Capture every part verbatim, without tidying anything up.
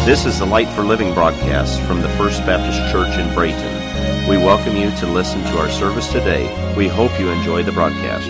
This is the Light for Living broadcast from the First Baptist Church in Brayton. We welcome you to listen to our service today. We hope you enjoy the broadcast.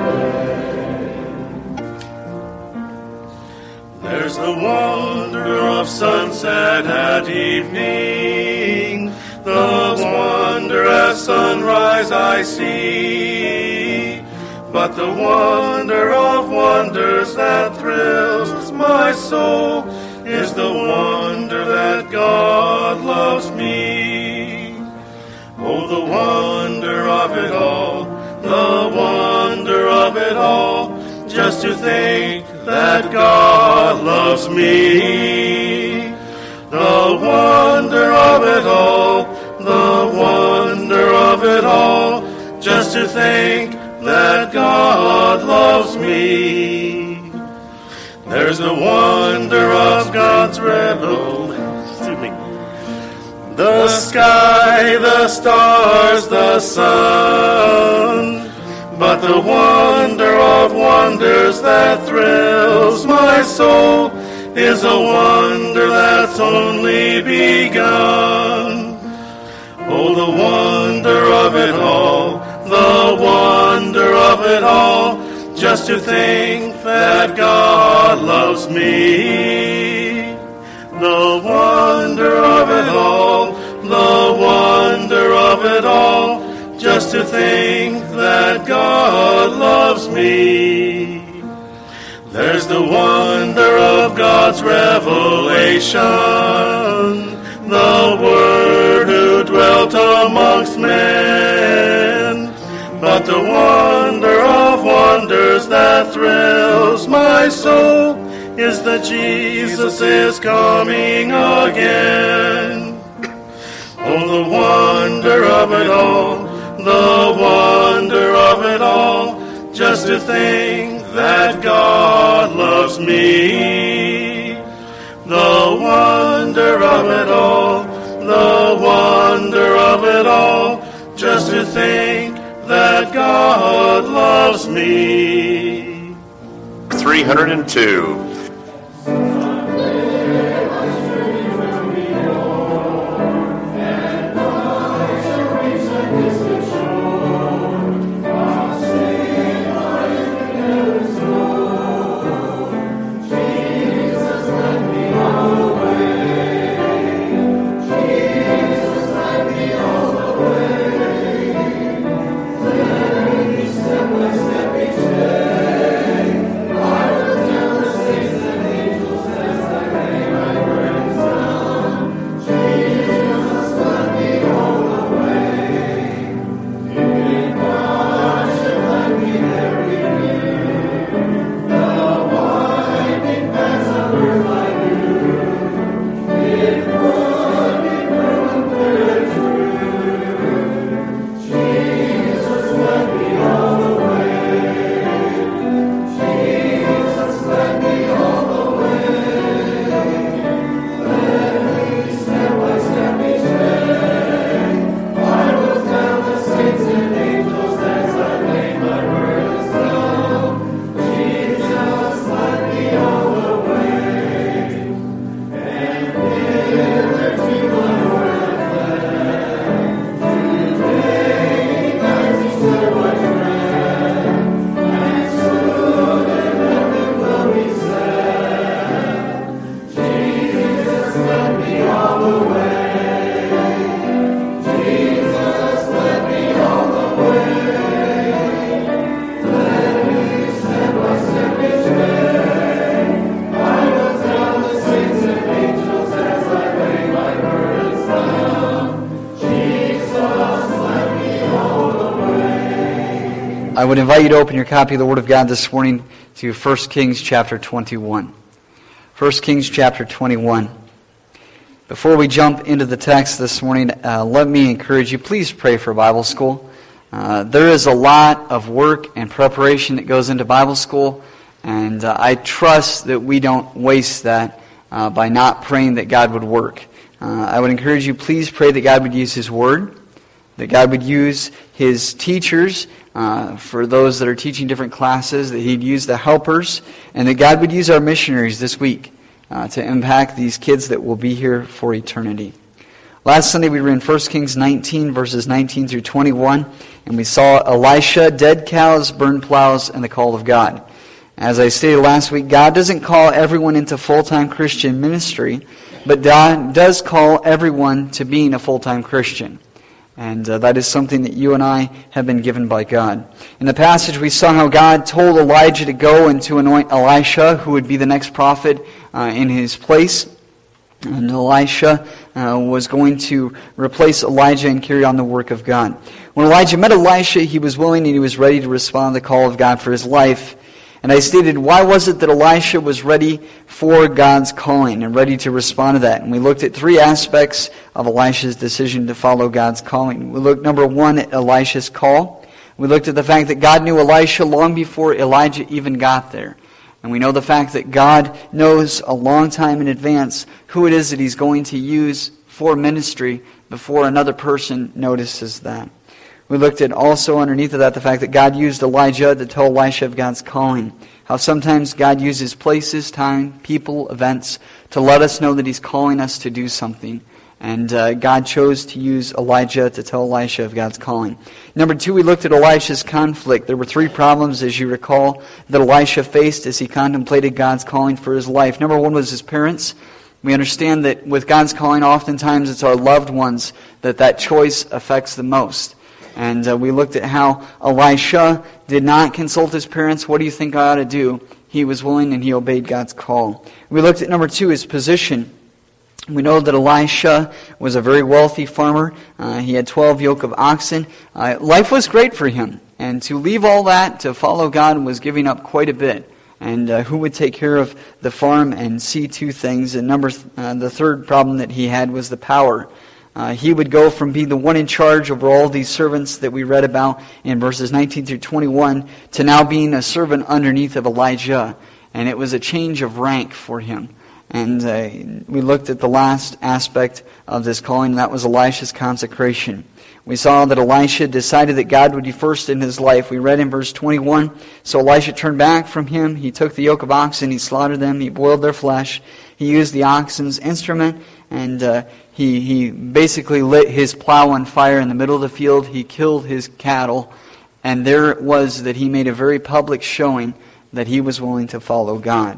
There's the wonder of sunset at evening, the wonder at sunrise I see, but the wonder of wonders that thrills my soul is the wonder that God loves me. Oh, the wonder of it all, the wonder of it all, just to think that God loves me. The wonder of it all, the wonder of it all, just to think that God loves me. There's the wonder of God's revel. Excuse me. The sky, the stars, the sun, but the wonder of wonders that thrills my soul is a wonder that's only begun. Oh, the wonder of it all, the wonder of it all, just to think that God loves me. The wonder of it all, the wonder of it all, just to think that God loves me. There's the wonder of God's revelation, the Word who dwelt amongst men, but the wonder of wonders that thrills my soul is that Jesus is coming again. Oh, the wonder of it all, the wonder of it all, just to think that God loves me. The wonder of it all, the wonder of it all, just to think that God loves me. three hundred two. I would invite you to open your copy of the Word of God this morning to First Kings chapter twenty-one. First Kings chapter twenty-one. Before we jump into the text this morning, uh, let me encourage you, please pray for Bible school. Uh, there is a lot of work and preparation that goes into Bible school, and uh, I trust that we don't waste that uh, by not praying that God would work. Uh, I would encourage you, please pray that God would use His Word, that God would use His teachers uh, for those that are teaching different classes, that He'd use the helpers, and that God would use our missionaries this week uh, to impact these kids that will be here for eternity. Last Sunday we were in First Kings nineteen, verses nineteen through twenty-one, and we saw Elisha, dead cows, burned plows, and the call of God. As I stated last week, God doesn't call everyone into full-time Christian ministry, but God does call everyone to being a full-time Christian. And uh, that is something that you and I have been given by God. In the passage, we saw how God told Elijah to go and to anoint Elisha, who would be the next prophet uh, in his place. And Elisha uh, was going to replace Elijah and carry on the work of God. When Elijah met Elisha, he was willing and he was ready to respond to the call of God for his life. And I stated, why was it that Elisha was ready for God's calling and ready to respond to that? And we looked at three aspects of Elisha's decision to follow God's calling. We looked, number one, at Elisha's call. We looked at the fact that God knew Elisha long before Elijah even got there. And we know the fact that God knows a long time in advance who it is that He's going to use for ministry before another person notices that. We looked at also underneath of that the fact that God used Elijah to tell Elisha of God's calling. How sometimes God uses places, time, people, events to let us know that He's calling us to do something. And uh, God chose to use Elijah to tell Elisha of God's calling. Number two, we looked at Elisha's conflict. There were three problems, as you recall, that Elisha faced as he contemplated God's calling for his life. Number one was his parents. We understand that with God's calling, oftentimes it's our loved ones that that choice affects the most. And uh, we looked at how Elisha did not consult his parents. What do you think I ought to do? He was willing and he obeyed God's call. We looked at number two, his position. We know that Elisha was a very wealthy farmer. Uh, he had twelve yoke of oxen. Uh, life was great for him. And to leave all that to follow God was giving up quite a bit. And uh, who would take care of the farm and see to things? And number th- uh, the third problem that he had was the power. Uh, he would go from being the one in charge over all these servants that we read about in verses nineteen through twenty-one to now being a servant underneath of Elijah. And it was a change of rank for him. And uh, we looked at the last aspect of this calling, and that was Elisha's consecration. We saw that Elisha decided that God would be first in his life. We read in verse twenty-one, so Elisha turned back from him. He took the yoke of oxen, he slaughtered them, he boiled their flesh. He used the oxen's instrument, and uh, he, he basically lit his plow on fire in the middle of the field. He killed his cattle, and there it was that he made a very public showing that he was willing to follow God.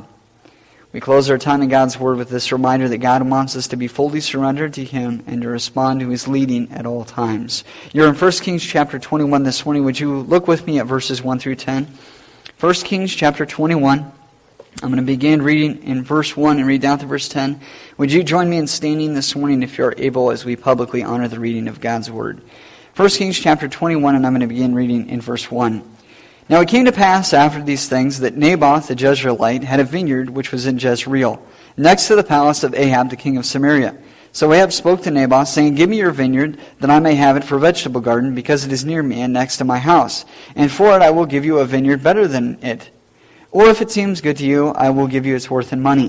We close our time in God's Word with this reminder that God wants us to be fully surrendered to Him and to respond to His leading at all times. You're in First Kings chapter twenty-one this morning. Would you look with me at verses one through ten? First Kings chapter twenty-one. I'm going to begin reading in verse one and read down to verse ten. Would you join me in standing this morning if you are able as we publicly honor the reading of God's Word? First Kings chapter twenty-one, and I'm going to begin reading in verse one. Now it came to pass after these things that Naboth the Jezreelite had a vineyard which was in Jezreel, next to the palace of Ahab the king of Samaria. So Ahab spoke to Naboth, saying, Give me your vineyard, that I may have it for a vegetable garden, because it is near me and next to my house. And for it I will give you a vineyard better than it. Or if it seems good to you, I will give you its worth in money.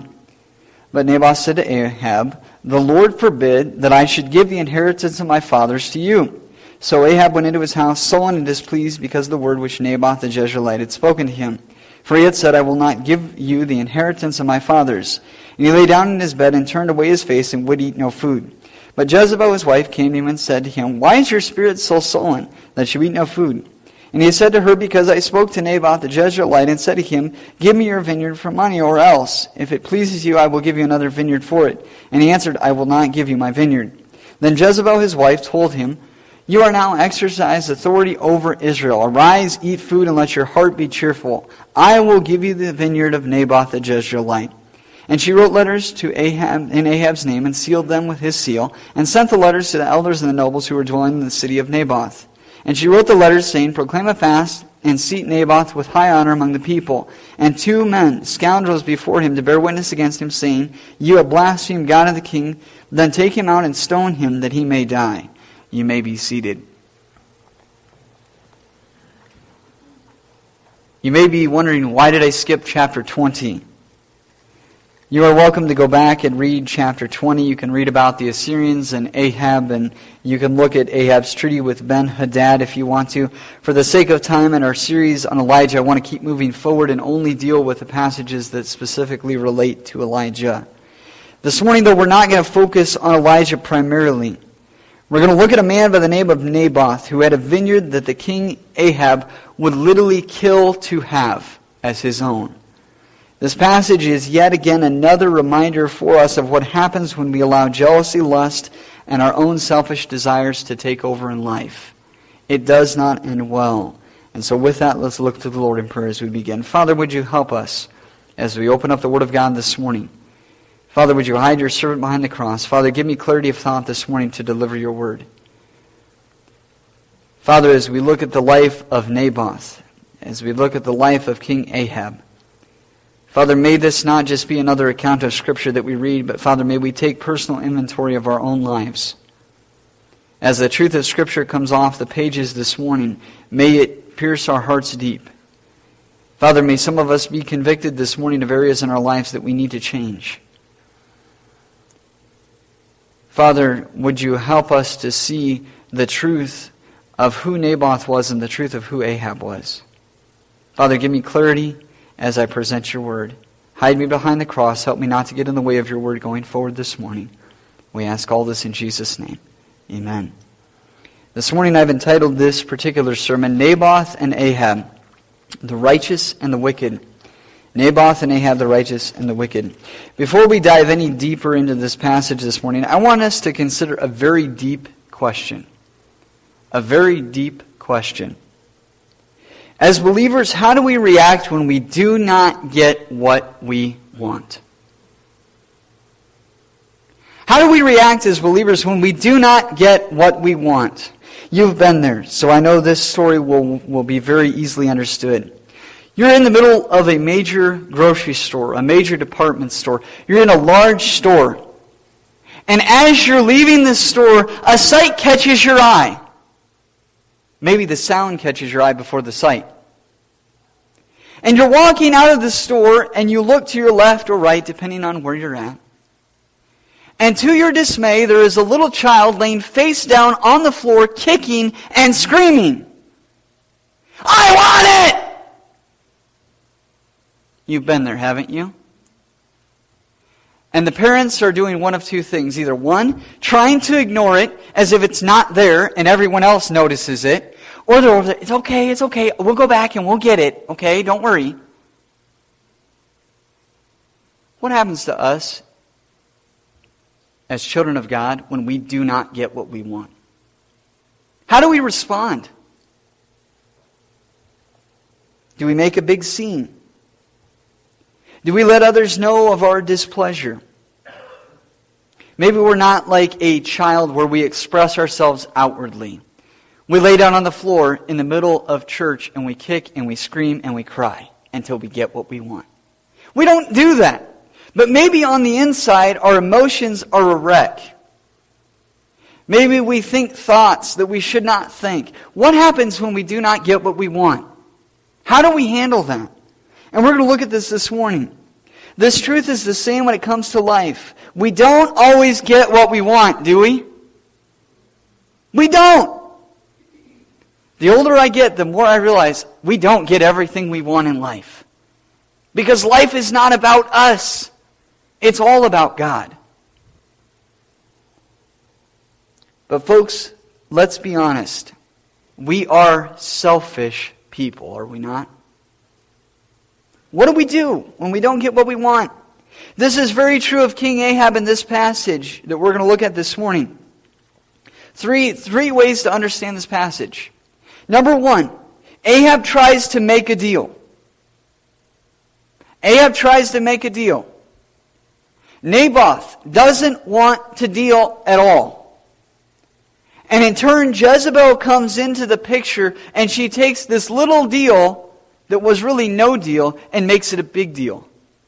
But Naboth said to Ahab, The Lord forbid that I should give the inheritance of my fathers to you. So Ahab went into his house, sullen and displeased, because of the word which Naboth the Jezreelite had spoken to him. For he had said, I will not give you the inheritance of my fathers. And he lay down in his bed and turned away his face and would eat no food. But Jezebel his wife came to him and said to him, Why is your spirit so sullen, that you eat no food? And he said to her, Because I spoke to Naboth the Jezreelite and said to him, Give me your vineyard for money, or else, if it pleases you, I will give you another vineyard for it. And he answered, I will not give you my vineyard. Then Jezebel his wife told him, You are now exercised authority over Israel. Arise, eat food, and let your heart be cheerful. I will give you the vineyard of Naboth the Jezreelite. And she wrote letters to Ahab in Ahab's name and sealed them with his seal, and sent the letters to the elders and the nobles who were dwelling in the city of Naboth. And she wrote the letters, saying, Proclaim a fast, and seat Naboth with high honor among the people. And two men, scoundrels, before him to bear witness against him, saying, You have blasphemed God and the king. Then take him out and stone him, that he may die. You may be seated. You may be wondering, why did I skip chapter twenty? You are welcome to go back and read chapter twenty. You can read about the Assyrians and Ahab, and you can look at Ahab's treaty with Ben-Hadad if you want to. For the sake of time in our series on Elijah, I want to keep moving forward and only deal with the passages that specifically relate to Elijah. This morning, though, we're not going to focus on Elijah primarily. We're going to look at a man by the name of Naboth who had a vineyard that the king Ahab would literally kill to have as his own. This passage is yet again another reminder for us of what happens when we allow jealousy, lust, and our own selfish desires to take over in life. It does not end well. And so with that, let's look to the Lord in prayer as we begin. Father, would you help us as we open up the Word of God this morning? Father, would you hide your servant behind the cross? Father, give me clarity of thought this morning to deliver your word. Father, as we look at the life of Naboth, as we look at the life of King Ahab, Father, may this not just be another account of Scripture that we read, but Father, may we take personal inventory of our own lives. As the truth of Scripture comes off the pages this morning, may it pierce our hearts deep. Father, may some of us be convicted this morning of areas in our lives that we need to change. Father, would you help us to see the truth of who Naboth was and the truth of who Ahab was? Father, give me clarity as I present your word. Hide me behind the cross. Help me not to get in the way of your word going forward this morning. We ask all this in Jesus' name. Amen. This morning I've entitled this particular sermon, Naboth and Ahab, the righteous and the wicked. Naboth and Ahab, the righteous and the wicked. Before we dive any deeper into this passage this morning, I want us to consider a very deep question. A very deep question. As believers, how do we react when we do not get what we want? How do we react as believers when we do not get what we want? You've been there, so I know this story will, will be very easily understood. You're in the middle of a major grocery store, a major department store. You're in a large store. And as you're leaving the store, a sight catches your eye. Maybe the sound catches your eye before the sight. And you're walking out of the store and you look to your left or right, depending on where you're at. And to your dismay, there is a little child laying face down on the floor, kicking and screaming. I want it! You've been there, haven't you? And the parents are doing one of two things. Either one, trying to ignore it as if it's not there and everyone else notices it. Or they're over there, it's okay, it's okay, we'll go back and we'll get it. Okay, don't worry. What happens to us as children of God when we do not get what we want? How do we respond? Do we make a big scene? Do we let others know of our displeasure? Maybe we're not like a child where we express ourselves outwardly. We lay down on the floor in the middle of church and we kick and we scream and we cry until we get what we want. We don't do that. But maybe on the inside our emotions are a wreck. Maybe we think thoughts that we should not think. What happens when we do not get what we want? How do we handle that? And we're going to look at this this morning. This truth is the same when it comes to life. We don't always get what we want, do we? We don't. The older I get, the more I realize we don't get everything we want in life. Because life is not about us. It's all about God. But folks, let's be honest. We are selfish people, are we not? What do we do when we don't get what we want? This is very true of King Ahab in this passage that we're going to look at this morning. Three, three ways to understand this passage. Number one, Ahab tries to make a deal. Ahab tries to make a deal. Naboth doesn't want to deal at all. And in turn, Jezebel comes into the picture and she takes this little deal that was really no deal and makes it a big deal.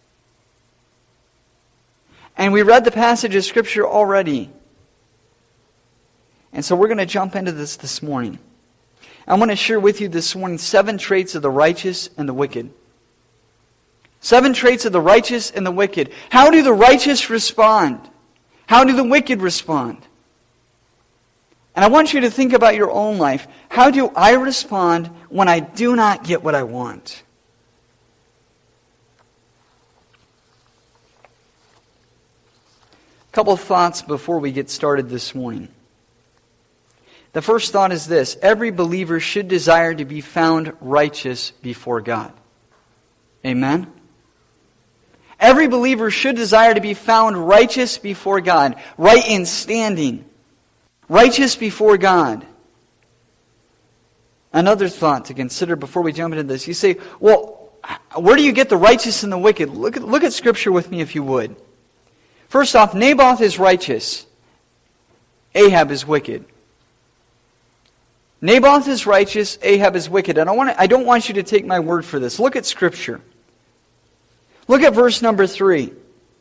And we read the passage of Scripture already. And so we're going to jump into this this morning. I want to share with you this morning seven traits of the righteous and the wicked. Seven traits of the righteous and the wicked. How do the righteous respond? How do the wicked respond? And I want you to think about your own life. How do I respond when I do not get what I want? A couple of thoughts before we get started this morning. The first thought is this: every believer should desire to be found righteous before God. Amen? Every believer should desire to be found righteous before God, right in standing, righteous before God. Another thought to consider before we jump into this. You say, well, where do you get the righteous and the wicked? Look at, look at Scripture with me if you would. First off, Naboth is righteous. Ahab is wicked. Naboth is righteous. Ahab is wicked. And I, want to, I don't want you to take my word for this. Look at Scripture. Look at verse number three.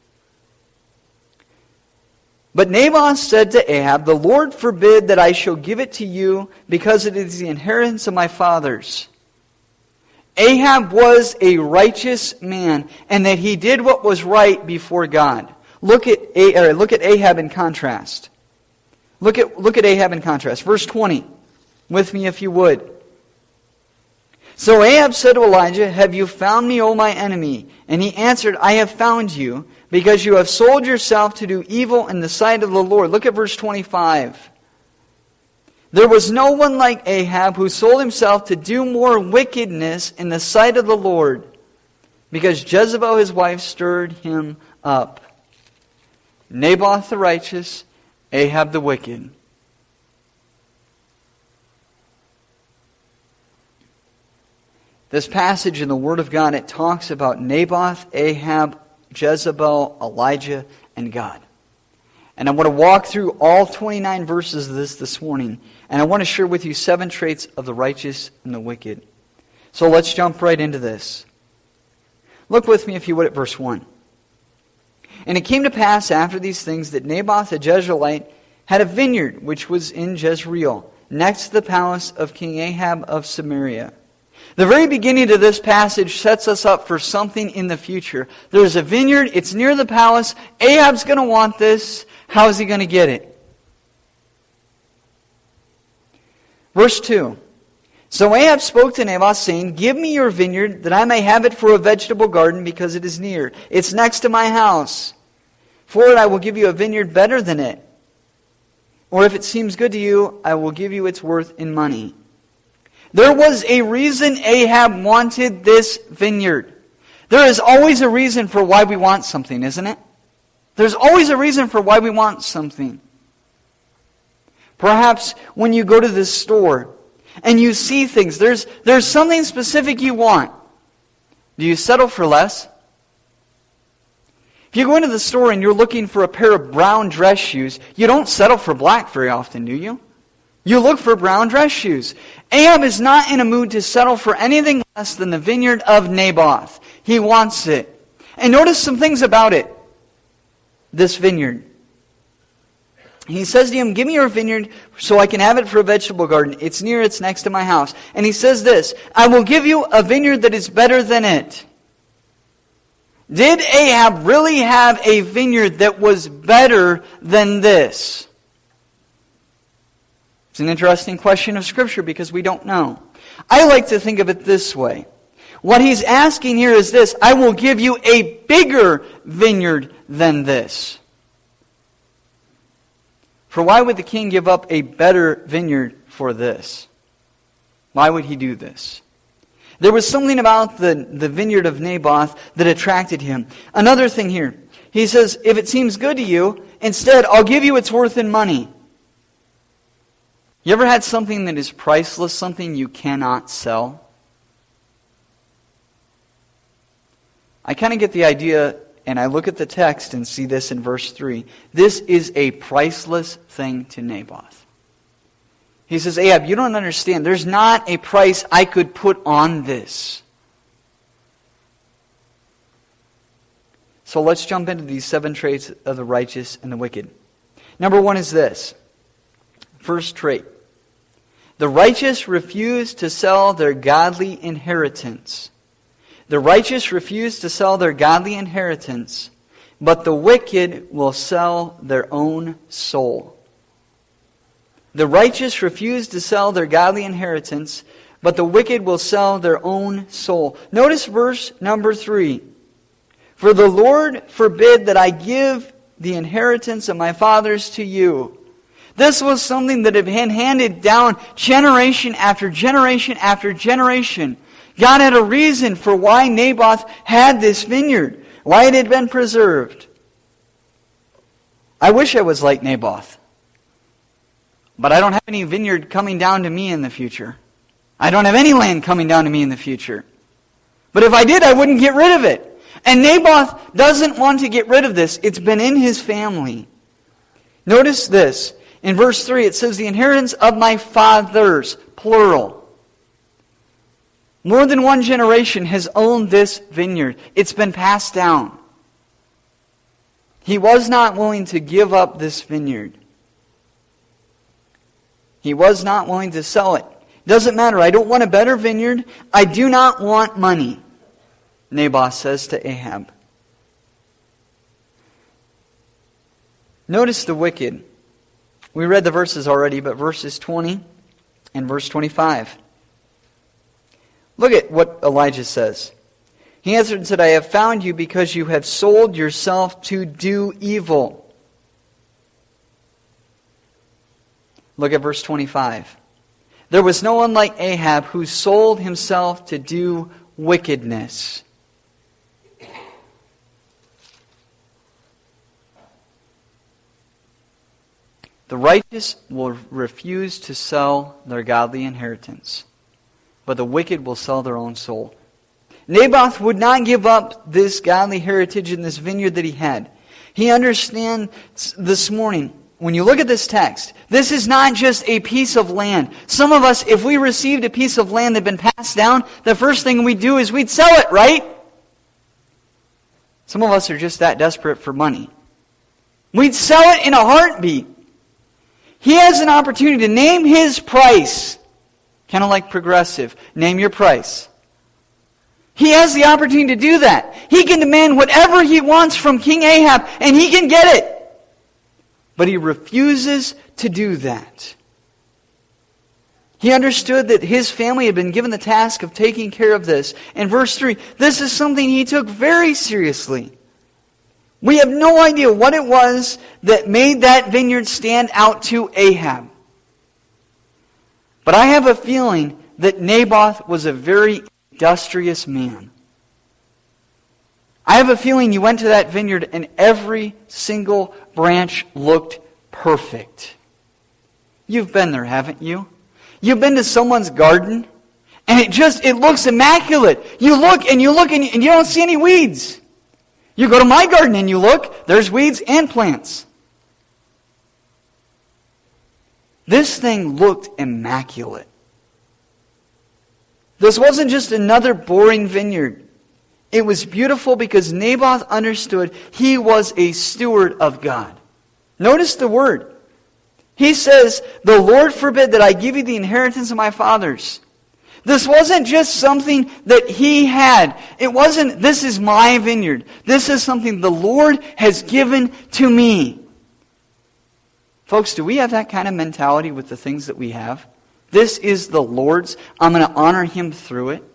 But Naboth said to Ahab, "The Lord forbid that I shall give it to you, because it is the inheritance of my fathers." Ahab was a righteous man, and that he did what was right before God. Look at, or look at Ahab in contrast. Look at, look at Ahab in contrast. Verse twenty, with me if you would. So Ahab said to Elijah, "Have you found me, O my enemy?" And he answered, "I have found you, because you have sold yourself to do evil in the sight of the Lord." Look at verse twenty-five. "There was no one like Ahab who sold himself to do more wickedness in the sight of the Lord, because Jezebel his wife stirred him up." Naboth the righteous, Ahab the wicked. This passage in the Word of God, it talks about Naboth, Ahab, Jezebel, Elijah, and God. And I want to walk through all twenty-nine verses of this this morning. And I want to share with you seven traits of the righteous and the wicked. So let's jump right into this. Look with me, if you would, at verse one. "And it came to pass after these things that Naboth the Jezreelite had a vineyard which was in Jezreel, next to the palace of King Ahab of Samaria." The very beginning of this passage sets us up for something in the future. There's a vineyard, it's near the palace. Ahab's going to want this. How is he going to get it? Verse two. "So Ahab spoke to Naboth, saying, 'Give me your vineyard, that I may have it for a vegetable garden, because it is near. It's next to my house. For it I will give you a vineyard better than it. Or if it seems good to you, I will give you its worth in money.'" There was a reason Ahab wanted this vineyard. There is always a reason for why we want something, isn't it? There's always a reason for why we want something. Perhaps when you go to the store and you see things, there's, there's something specific you want. Do you settle for less? If you go into the store and you're looking for a pair of brown dress shoes, you don't settle for black very often, do you? You look for brown dress shoes. Ahab is not in a mood to settle for anything less than the vineyard of Naboth. He wants it. And notice some things about it. This vineyard. He says to him, "Give me your vineyard so I can have it for a vegetable garden. It's near, it's next to my house." And he says this, "I will give you a vineyard that is better than it." Did Ahab really have a vineyard that was better than this? It's an interesting question of Scripture because we don't know. I like to think of it this way. What he's asking here is this: I will give you a bigger vineyard than this. For why would the king give up a better vineyard for this? Why would he do this? There was something about the, the vineyard of Naboth that attracted him. Another thing here. He says, if it seems good to you, instead I'll give you its worth in money. You ever had something that is priceless, something you cannot sell? I kind of get the idea, and I look at the text and see this in verse three. This is a priceless thing to Naboth. He says, Ahab, you don't understand. There's not a price I could put on this. So let's jump into these seven traits of the righteous and the wicked. Number one is this. First trait. The righteous refuse to sell their godly inheritance. The righteous refuse to sell their godly inheritance, but the wicked will sell their own soul. The righteous refuse to sell their godly inheritance, but the wicked will sell their own soul. Notice verse number three. For the Lord forbid that I give the inheritance of my fathers to you. This was something that had been handed down generation after generation after generation. God had a reason for why Naboth had this vineyard, why it had been preserved. I wish I was like Naboth. But I don't have any vineyard coming down to me in the future. I don't have any land coming down to me in the future. But if I did, I wouldn't get rid of it. And Naboth doesn't want to get rid of this. It's been in his family. Notice this. In verse three, it says, the inheritance of my fathers, plural. More than one generation has owned this vineyard. It's been passed down. He was not willing to give up this vineyard. He was not willing to sell it. Doesn't matter. I don't want a better vineyard. I do not want money, Naboth says to Ahab. Notice the wicked. We read the verses already, but verses twenty and verse twenty-five. Look at what Elijah says. He answered and said, I have found you because you have sold yourself to do evil. Look at verse twenty-five. There was no one like Ahab who sold himself to do wickedness. The righteous will refuse to sell their godly inheritance, but the wicked will sell their own soul. Naboth would not give up this godly heritage in this vineyard that he had. He understands this morning, when you look at this text, this is not just a piece of land. Some of us, if we received a piece of land that had been passed down, the first thing we'd do is we'd sell it, right? Some of us are just that desperate for money. We'd sell it in a heartbeat. He has an opportunity to name his price. Kind of like Progressive. Name your price. He has the opportunity to do that. He can demand whatever he wants from King Ahab, and he can get it. But he refuses to do that. He understood that his family had been given the task of taking care of this. In verse three, this is something he took very seriously. We have no idea what it was that made that vineyard stand out to Ahab. But I have a feeling that Naboth was a very industrious man. I have a feeling you went to that vineyard and every single branch looked perfect. You've been there, haven't you? You've been to someone's garden and it just, it looks immaculate. You look and you look and you, and you don't see any weeds. You go to my garden and you look, there's weeds and plants. This thing looked immaculate. This wasn't just another boring vineyard. It was beautiful because Naboth understood he was a steward of God. Notice the word. He says, the Lord forbid that I give you the inheritance of my fathers. This wasn't just something that he had. It wasn't, this is my vineyard. This is something the Lord has given to me. Folks, do we have that kind of mentality with the things that we have? This is the Lord's. I'm going to honor Him through it.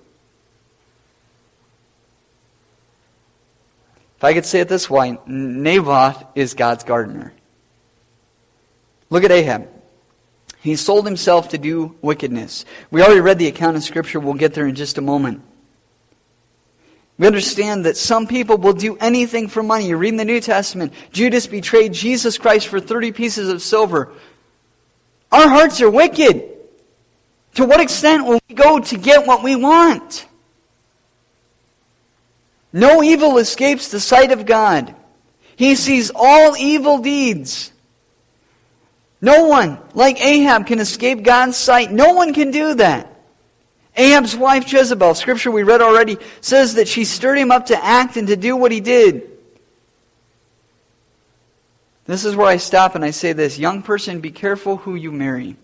If I could say it this way, Naboth is God's gardener. Look at Ahab. He sold himself to do wickedness. We already read the account in Scripture. We'll get there in just a moment. We understand that some people will do anything for money. You read in the New Testament, Judas betrayed Jesus Christ for thirty pieces of silver. Our hearts are wicked. To what extent will we go to get what we want? No evil escapes the sight of God. He sees all evil deeds. No one, like Ahab, can escape God's sight. No one can do that. Ahab's wife Jezebel, Scripture we read already, says that she stirred him up to act and to do what he did. This is where I stop and I say this. Young person, be careful who you marry.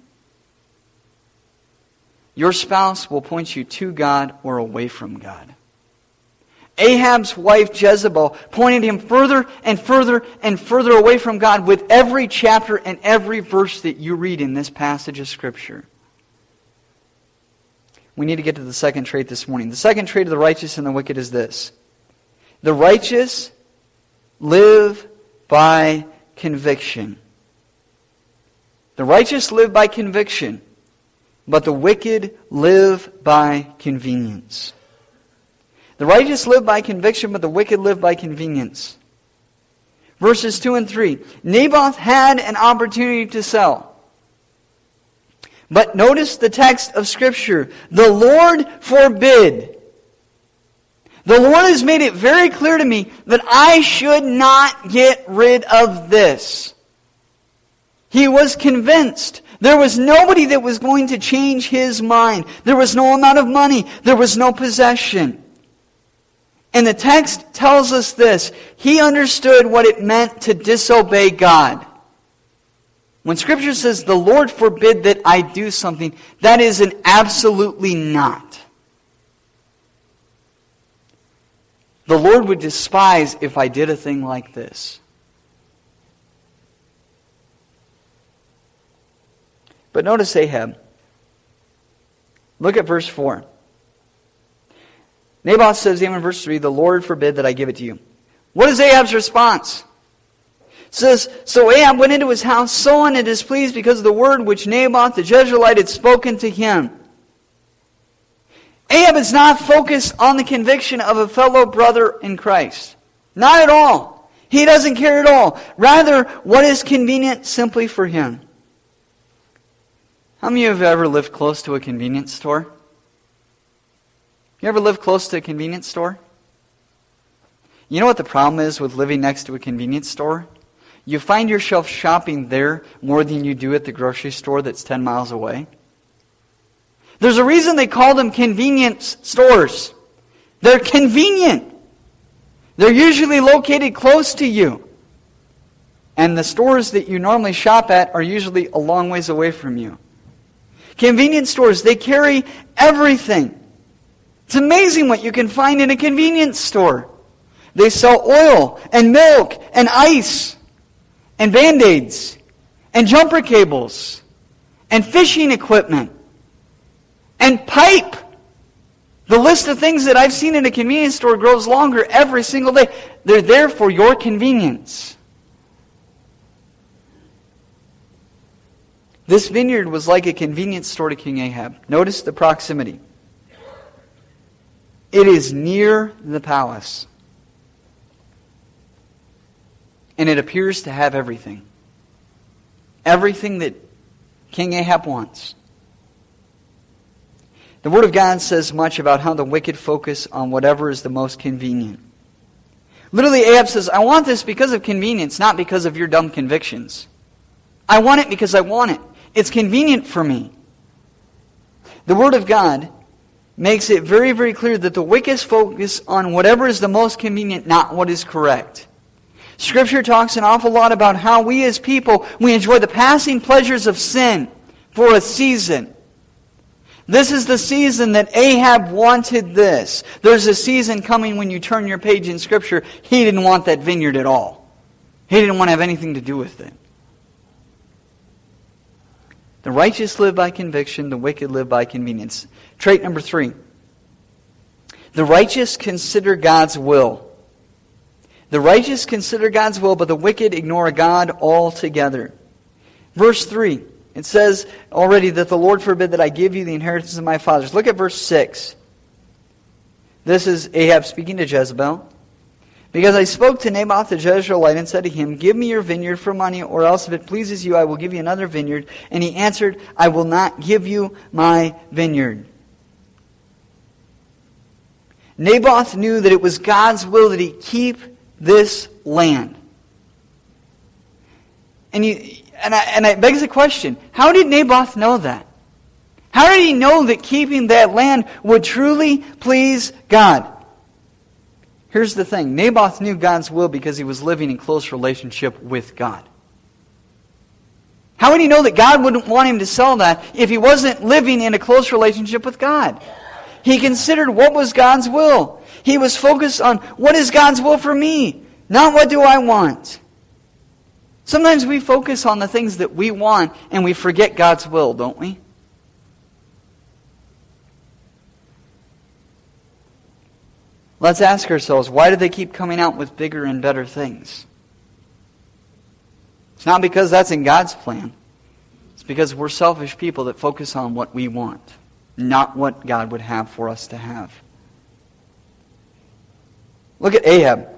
Your spouse will point you to God or away from God. Ahab's wife Jezebel pointed him further and further and further away from God with every chapter and every verse that you read in this passage of Scripture. We need to get to the second trait this morning. The second trait of the righteous and the wicked is this. The righteous live by conviction. The righteous live by conviction, but the wicked live by convenience. The righteous live by conviction, but the wicked live by convenience. Verses two and three. Naboth had an opportunity to sell. But notice the text of Scripture. The Lord forbid. The Lord has made it very clear to me that I should not get rid of this. He was convinced. There was nobody that was going to change his mind. There was no amount of money. There was no possession. And the text tells us this. He understood what it meant to disobey God. When Scripture says, the Lord forbid that I do something, that is an absolutely not. The Lord would despise if I did a thing like this. But notice Ahab. Look at verse four. Naboth says to him in verse three, the Lord forbid that I give it to you. What is Ahab's response? It says, so Ahab went into his house sullen and displeased because of the word which Naboth the Jezreelite had spoken to him. Ahab is not focused on the conviction of a fellow brother in Christ. Not at all. He doesn't care at all. Rather, what is convenient simply for him. How many of you have ever lived close to a convenience store? You ever lived close to a convenience store? You know what the problem is with living next to a convenience store? You find yourself shopping there more than you do at the grocery store that's ten miles away. There's a reason they call them convenience stores. They're convenient. They're usually located close to you. And the stores that you normally shop at are usually a long ways away from you. Convenience stores, they carry everything. It's amazing what you can find in a convenience store. They sell oil and milk and ice and Band-Aids and jumper cables and fishing equipment and pipe. The list of things that I've seen in a convenience store grows longer every single day. They're there for your convenience. This vineyard was like a convenience store to King Ahab. Notice the proximity. It is near the palace. And it appears to have everything. Everything that King Ahab wants. The Word of God says much about how the wicked focus on whatever is the most convenient. Literally, Ahab says, I want this because of convenience, not because of your dumb convictions. I want it because I want it. It's convenient for me. The Word of God makes it very, very clear that the wicked focus on whatever is the most convenient, not what is correct. Scripture talks an awful lot about how we as people, we enjoy the passing pleasures of sin for a season. This is the season that Ahab wanted this. There's a season coming when you turn your page in Scripture, he didn't want that vineyard at all. He didn't want to have anything to do with it. The righteous live by conviction, the wicked live by convenience. Trait number three. The righteous consider God's will. The righteous consider God's will, but the wicked ignore God altogether. Verse three. It says already that the Lord forbid that I give you the inheritance of my fathers. Look at verse six. This is Ahab speaking to Jezebel. Because I spoke to Naboth the Jezreelite and said to him, give me your vineyard for money, or else if it pleases you, I will give you another vineyard. And he answered, I will not give you my vineyard. Naboth knew that it was God's will that he keep this land. And you... And, I, and it begs the question, how did Naboth know that? How did he know that keeping that land would truly please God? Here's the thing. Naboth knew God's will because he was living in close relationship with God. How would he know that God wouldn't want him to sell that if he wasn't living in a close relationship with God? He considered what was God's will. He was focused on what is God's will for me, not what do I want. Sometimes we focus on the things that we want and we forget God's will, don't we? Let's ask ourselves, why do they keep coming out with bigger and better things? It's not because that's in God's plan. because we're selfish people that focus on what we want, not what God would have for us to have. Look at Ahab.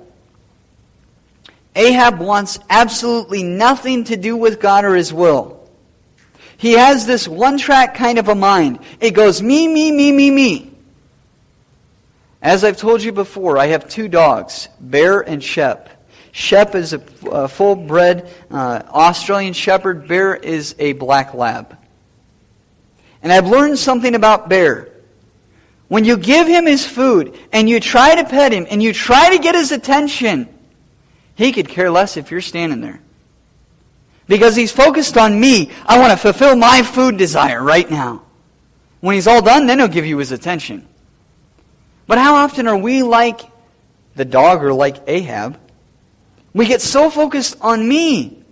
Ahab wants absolutely nothing to do with God or His will. He has this one-track kind of a mind. It goes me, me, me, me, me. As I've told you before, I have two dogs, Bear and Shep. Shep is a, a full-bred uh, Australian Shepherd. Bear is a black lab. And I've learned something about Bear. When you give him his food, and you try to pet him, and you try to get his attention, he could care less if you're standing there. Because he's focused on me. I want to fulfill my food desire right now. When he's all done, then he'll give you his attention. But how often are we like the dog or like Ahab? We get so focused on me.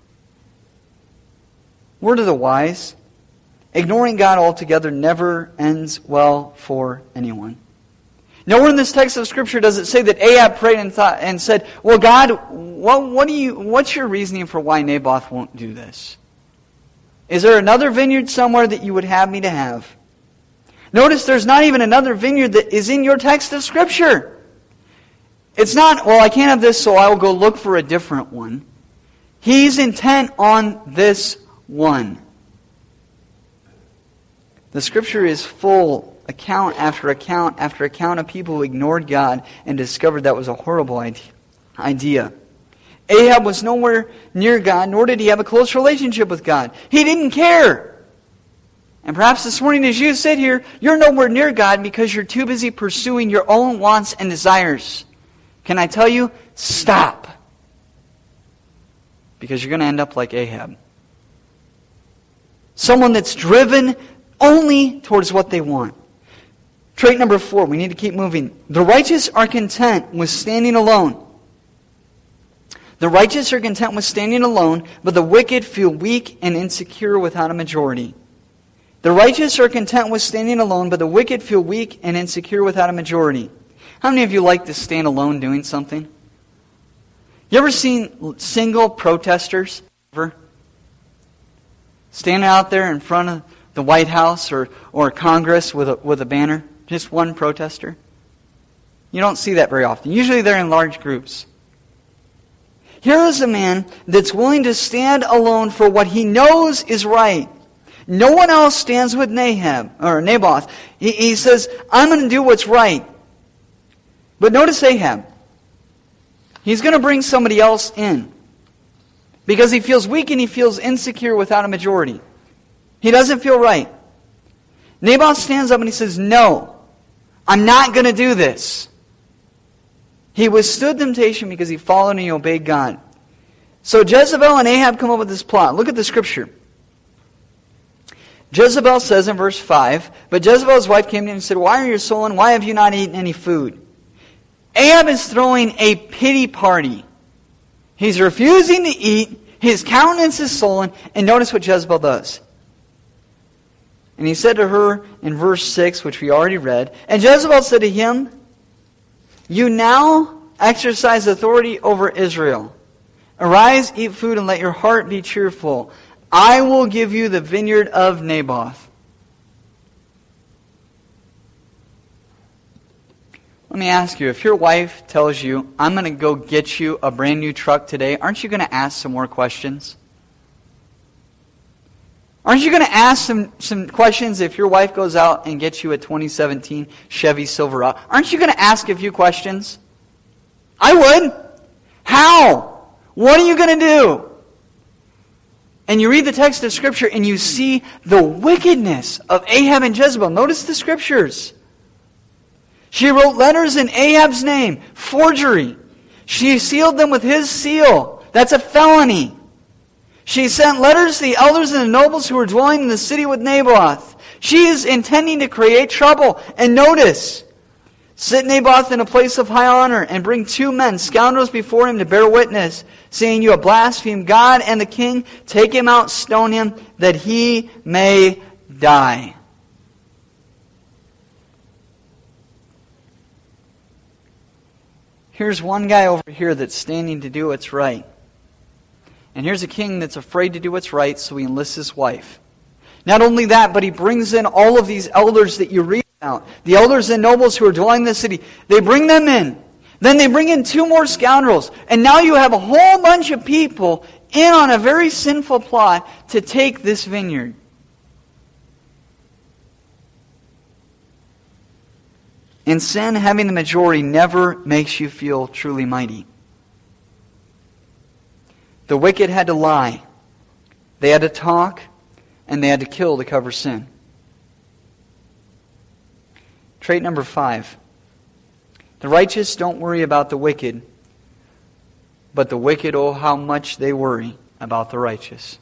Word of the wise, ignoring God altogether never ends well for anyone. Nowhere in this text of Scripture does it say that Ahab prayed and thought and said, "Well, God, what, what do you? What's your reasoning for why Naboth won't do this? Is there another vineyard somewhere that you would have me to have?" Notice there's not even another vineyard that is in your text of Scripture. It's not, well, I can't have this, so I will go look for a different one. He's intent on this one. The Scripture is full, account after account after account of people who ignored God and discovered that was a horrible idea. Ahab was nowhere near God, nor did he have a close relationship with God. He didn't care. And perhaps this morning as you sit here, you're nowhere near God because you're too busy pursuing your own wants and desires. Can I tell you? Stop. Because you're going to end up like Ahab. Someone that's driven only towards what they want. Trait number four, we need to keep moving. The righteous are content with standing alone. The righteous are content with standing alone, but the wicked feel weak and insecure without a majority. The righteous are content with standing alone, but the wicked feel weak and insecure without a majority. How many of you like to stand alone doing something? You ever seen single protesters? Ever? Standing out there in front of the White House or, or Congress with a, with a banner? Just one protester? You don't see that very often. Usually they're in large groups. Here is a man that's willing to stand alone for what he knows is right. No one else stands with Nahab or Naboth. He, he says, I'm going to do what's right. But notice Ahab. He's going to bring somebody else in. Because he feels weak and he feels insecure without a majority. He doesn't feel right. Naboth stands up and he says, no, I'm not going to do this. He withstood temptation because he followed and he obeyed God. So Jezebel and Ahab come up with this plot. Look at the Scripture. Jezebel says in verse five, but Jezebel's wife came to him and said, why are you sullen? Why have you not eaten any food? Ahab is throwing a pity party. He's refusing to eat. His countenance is sullen. And notice what Jezebel does. And he said to her in verse six, which we already read, and Jezebel said to him, you now exercise authority over Israel. Arise, eat food, and let your heart be cheerful. I will give you the vineyard of Naboth. Let me ask you, if your wife tells you, I'm going to go get you a brand new truck today, aren't you going to ask some more questions? Aren't you going to ask some, some questions if your wife goes out and gets you a twenty seventeen Chevy Silverado? Aren't you going to ask a few questions? I would. How? What are you going to do? And you read the text of Scripture and you see the wickedness of Ahab and Jezebel. Notice the Scriptures. She wrote letters in Ahab's name. Forgery. She sealed them with his seal. That's a felony. She sent letters to the elders and the nobles who were dwelling in the city with Naboth. She is intending to create trouble. And notice, sit Naboth in a place of high honor and bring two men, scoundrels, before him to bear witness, saying, you have blasphemed God and the king. Take him out, stone him, that he may die. Here's one guy over here that's standing to do what's right. And here's a king that's afraid to do what's right, so he enlists his wife. Not only that, but he brings in all of these elders that you read about. The elders and nobles who are dwelling in the city. They bring them in. Then they bring in two more scoundrels. And now you have a whole bunch of people in on a very sinful plot to take this vineyard. And sin, having the majority, never makes you feel truly mighty. The wicked had to lie. They had to talk. And they had to kill to cover sin. Trait number five. The righteous don't worry about the wicked, but the wicked, oh, how much they worry about the righteous.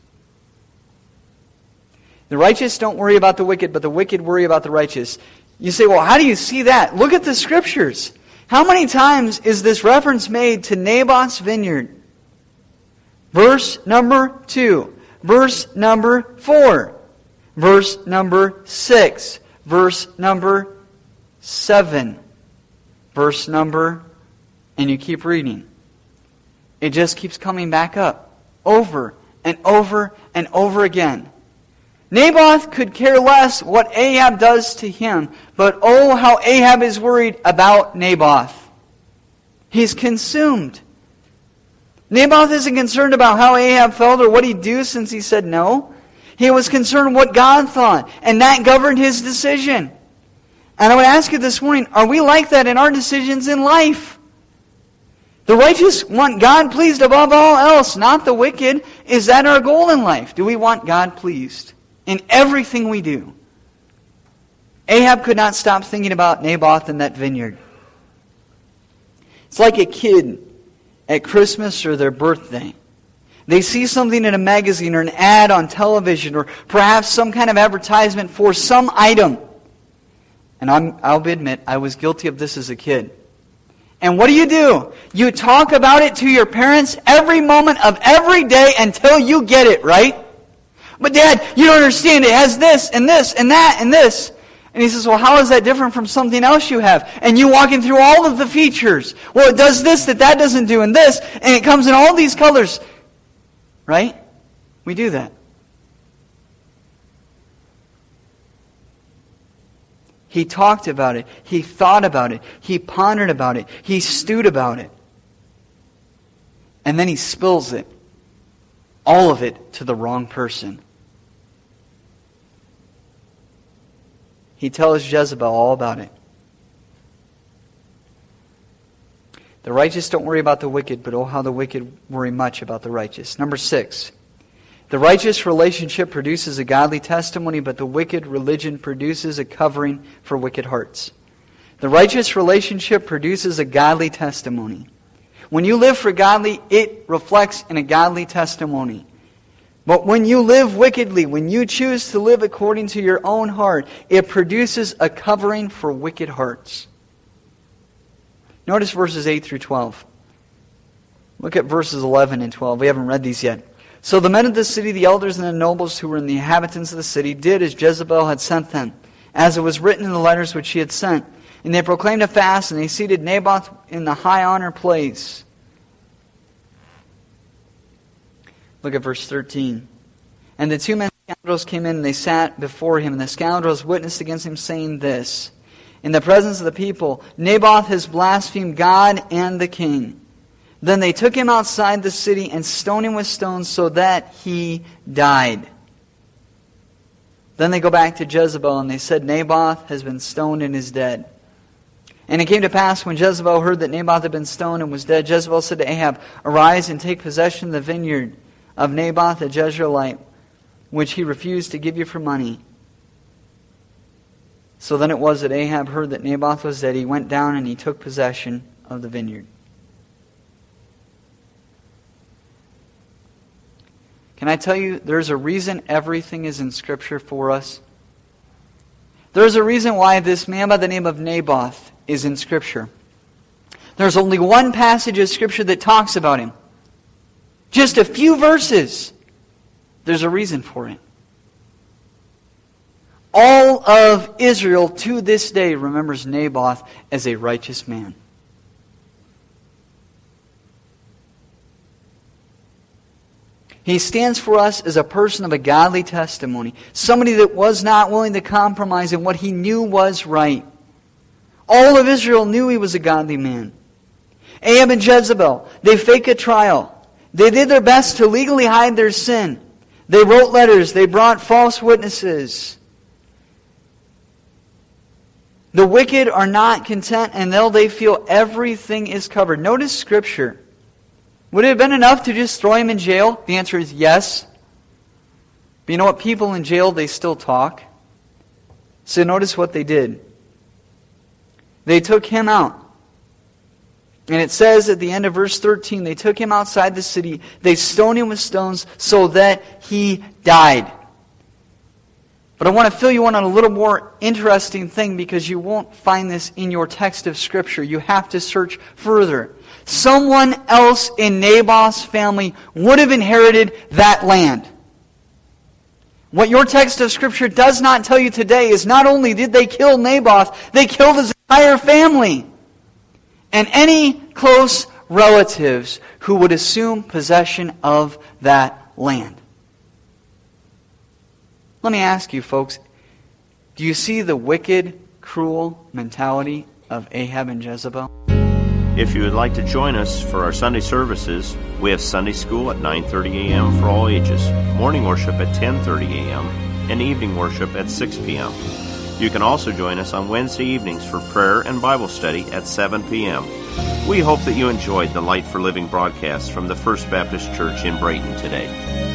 The righteous don't worry about the wicked, but the wicked worry about the righteous. You say, well, how do you see that? Look at the Scriptures. How many times is this reference made to Naboth's vineyard? Verse number two. Verse number four. Verse number six. Verse number seven. Verse number, and you keep reading. It just keeps coming back up. Over and over and over again. Naboth could care less what Ahab does to him, but oh, how Ahab is worried about Naboth. He's consumed. Naboth isn't concerned about how Ahab felt or what he'd do since he said no. He was concerned what God thought, and that governed his decision. And I would ask you this morning, are we like that in our decisions in life? The righteous want God pleased above all else, not the wicked. Is that our goal in life? Do we want God pleased in everything we do? Ahab could not stop thinking about Naboth and that vineyard. It's like a kid at Christmas or their birthday. They see something in a magazine or an ad on television or perhaps some kind of advertisement for some item. And I'm, I'll admit, I was guilty of this as a kid. And what do you do? You talk about it to your parents every moment of every day until you get it, right? But Dad, you don't understand. It has this and this and that and this. And he says, well, how is that different from something else you have? And you walking through all of the features. Well, it does this that that doesn't do and this. And it comes in all these colors. Right? We do that. He talked about it. He thought about it. He pondered about it. He stewed about it. And then he spills it. All of it to the wrong person. He tells Jezebel all about it. The righteous don't worry about the wicked, but oh, how the wicked worry much about the righteous. Number six. The righteous relationship produces a godly testimony, but the wicked religion produces a covering for wicked hearts. The righteous relationship produces a godly testimony. When you live for godly, it reflects in a godly testimony. But when you live wickedly, when you choose to live according to your own heart, it produces a covering for wicked hearts. Notice verses eight through twelve. Look at verses eleven and twelve. We haven't read these yet. So the men of the city, the elders and the nobles who were in the inhabitants of the city, did as Jezebel had sent them, as it was written in the letters which she had sent. And they proclaimed a fast, and they seated Naboth in the high honor place. Look at verse thirteen. And the two men scoundrels came in, and they sat before him, and the scoundrels witnessed against him, saying this, in the presence of the people, Naboth has blasphemed God and the king. Then they took him outside the city and stoned him with stones so that he died. Then they go back to Jezebel and they said, Naboth has been stoned and is dead. And it came to pass when Jezebel heard that Naboth had been stoned and was dead, Jezebel said to Ahab, arise and take possession of the vineyard of Naboth the Jezreelite, which he refused to give you for money. So then it was that Ahab heard that Naboth was dead. He went down and he took possession of the vineyard. Can I tell you, there's a reason everything is in Scripture for us? There's a reason why this man by the name of Naboth is in Scripture. There's only one passage of Scripture that talks about him. Just a few verses. There's a reason for it. All of Israel to this day remembers Naboth as a righteous man. He stands for us as a person of a godly testimony, somebody that was not willing to compromise in what he knew was right. All of Israel knew he was a godly man. Ahab and Jezebel, they fake a trial. They did their best to legally hide their sin. They wrote letters. They brought false witnesses. The wicked are not content, and though they feel everything is covered. Notice Scripture. Would it have been enough to just throw him in jail? The answer is yes. But you know what? People in jail, they still talk. So notice what they did. They took him out. And it says at the end of verse thirteen, they took him outside the city. They stoned him with stones so that he died. But I want to fill you in on a little more interesting thing, because you won't find this in your text of Scripture. You have to search further. Someone else in Naboth's family would have inherited that land. What your text of Scripture does not tell you today is not only did they kill Naboth, they killed his entire family. And any close relatives who would assume possession of that land. Let me ask you, folks, do you see the wicked, cruel mentality of Ahab and Jezebel? If you would like to join us for our Sunday services, we have Sunday school at nine thirty a.m. for all ages, morning worship at ten thirty a.m., and evening worship at six p.m. You can also join us on Wednesday evenings for prayer and Bible study at seven p.m. We hope that you enjoyed the Light for Living broadcast from the First Baptist Church in Brayton today.